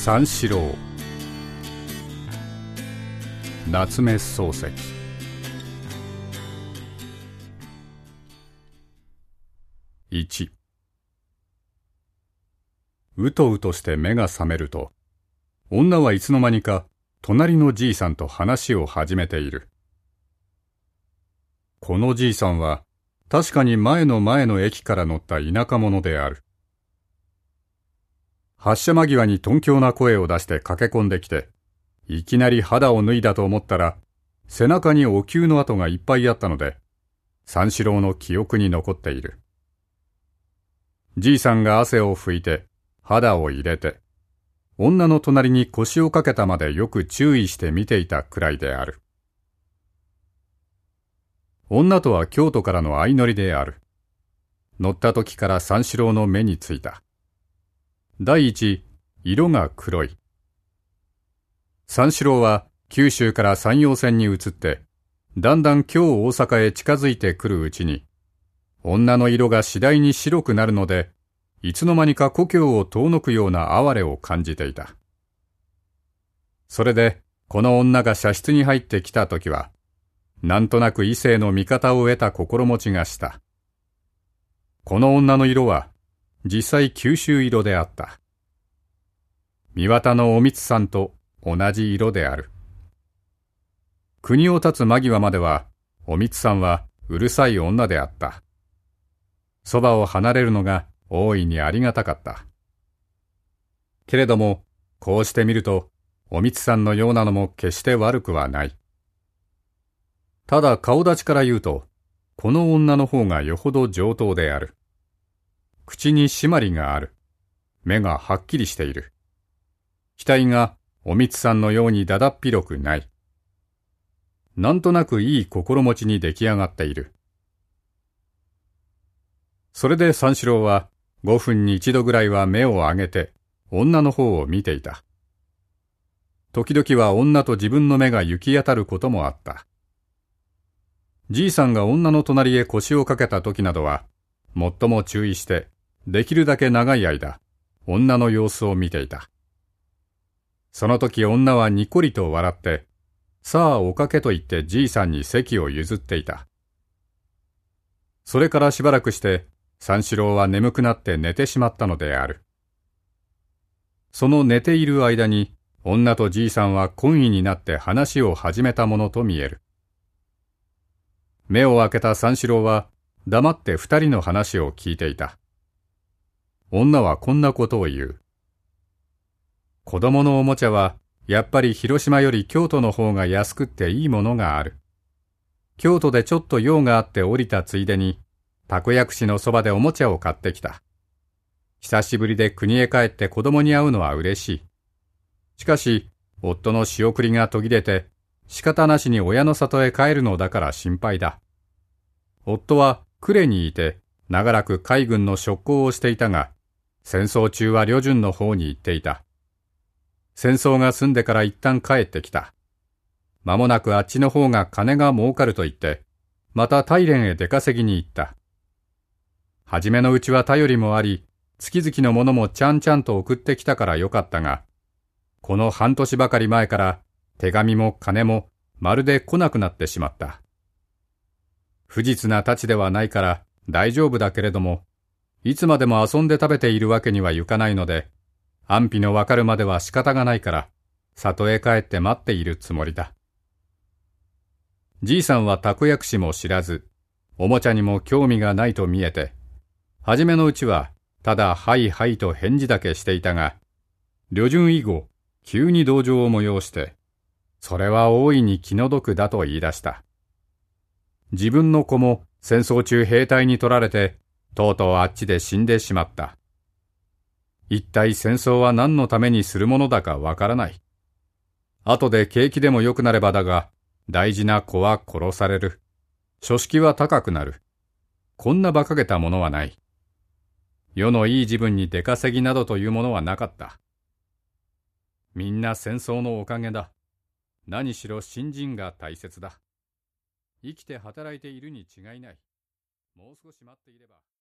三四郎。夏目漱石。1。うとうとして目が覚めると、女はいつの間にか隣のじいさんと話を始めている。このじいさんは確かに前の駅から乗った田舎者である。発車間際に頓狂な声を出して駆け込んできて、いきなり肌を脱いだと思ったら、背中にお灸の跡がいっぱいあったので、三四郎の記憶に残っている。じいさんが汗を拭いて、肌を入れて、女の隣に腰をかけたまでよく注意して見ていたくらいである。女とは京都からの相乗りである。乗った時から三四郎の目についた。第一、色が黒い。三四郎は九州から山陽線に移って、だんだん京大阪へ近づいてくるうちに、女の色が次第に白くなるので、いつの間にか故郷を遠のくような哀れを感じていた。それで、この女が車室に入ってきたときは、なんとなく異性の味方を得た心持ちがした。この女の色は、実際九州色であった。三綿のおみつさんと同じ色である。国を立つ間際までは、おみつさんはうるさい女であった。そばを離れるのが大いにありがたかった。けれども、こうしてみると、おみつさんのようなのも決して悪くはない。ただ顔立ちから言うと、この女の方がよほど上等である。口に締まりがある。目がはっきりしている。額がおみつさんのようにだだっ広くない。なんとなくいい心持ちに出来上がっている。それで三四郎は5分に一度ぐらいは目を上げて女の方を見ていた。時々は女と自分の目が行き当たることもあった。じいさんが女の隣へ腰をかけた時などは、最も注意して、できるだけ長い間、女の様子を見ていた。その時女はにこりと笑って、さあおかけと言ってじいさんに席を譲っていた。それからしばらくして、三四郎は眠くなって寝てしまったのである。その寝ている間に、女とじいさんは懇意になって話を始めたものと見える。目を開けた三四郎は、黙って二人の話を聞いていた。女はこんなことを言う。子供のおもちゃは、やっぱり広島より京都の方が安くっていいものがある。京都でちょっと用があって降りたついでに、たこ焼くしのそばでおもちゃを買ってきた。久しぶりで国へ帰って子供に会うのは嬉しい。しかし、夫の仕送りが途切れて、仕方なしに親の里へ帰るのだから心配だ。夫は呉にいて、長らく海軍の職工をしていたが、戦争中は旅順の方に行っていた。戦争が済んでから一旦帰ってきた。間もなくあっちの方が金が儲かると言って、また大連へ出稼ぎに行った。はじめのうちは頼りもあり、月々のものもちゃんちゃんと送ってきたからよかったが、この半年ばかり前から手紙も金もまるで来なくなってしまった。不実なたちではないから大丈夫だけれども、いつまでも遊んで食べているわけにはいかないので、安否のわかるまでは仕方がないから、里へ帰って待っているつもりだ。じいさんはたこ焼くしも知らず、おもちゃにも興味がないと見えて、はじめのうちはただはいはいと返事だけしていたが、旅順以後、急に同情を催して、それは大いに気の毒だと言い出した。自分の子も戦争中兵隊に取られて、とうとうあっちで死んでしまった。一体戦争は何のためにするものだかわからない。後で景気でも良くなればだが、大事な子は殺される。書式は高くなる。こんな馬鹿げたものはない。世のいい自分に出稼ぎなどというものはなかった。みんな戦争のおかげだ。何しろ信心が大切だ。生きて働いているに違いない。もう少し待っていれば。